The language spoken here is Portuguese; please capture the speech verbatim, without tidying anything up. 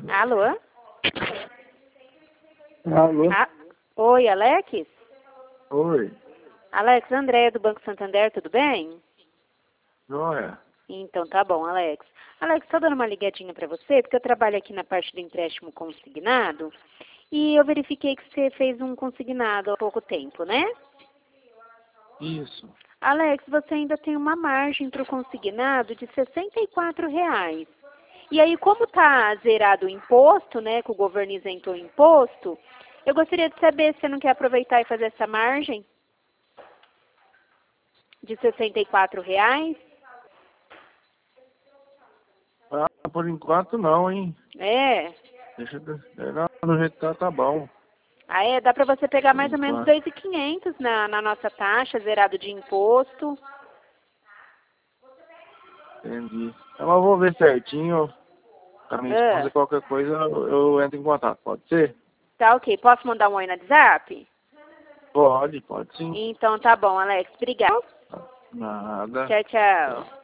Alô? Alô? Ah, oi, Alex? Oi. Alex, André do Banco Santander, tudo bem? Joia. Então tá bom, Alex. Alex, tô dando uma ligadinha pra você, porque eu trabalho aqui na parte do empréstimo consignado e eu verifiquei que você fez um consignado há pouco tempo, né? Isso. Alex, você ainda tem uma margem para o consignado de sessenta e quatro reais. E aí, como tá zerado o imposto, né, que o governo isentou o imposto, eu gostaria de saber se você não quer aproveitar e fazer essa margem de sessenta e quatro reais. Ah, por enquanto não, hein? É. Deixa eu... Não, do jeito que tá, tá bom. Ah, é, dá para você pegar Por mais ou menos enquanto. dois mil e quinhentos na, na nossa taxa, zerado de imposto. Entendi. Então eu vou ver certinho com a minha esposa, Ah, qualquer coisa eu, eu entro em contato. Pode ser? tá ok. Posso mandar um oi no WhatsApp? Pode, pode sim. Então tá bom, Alex. Obrigada. Nada. Tchau, tchau.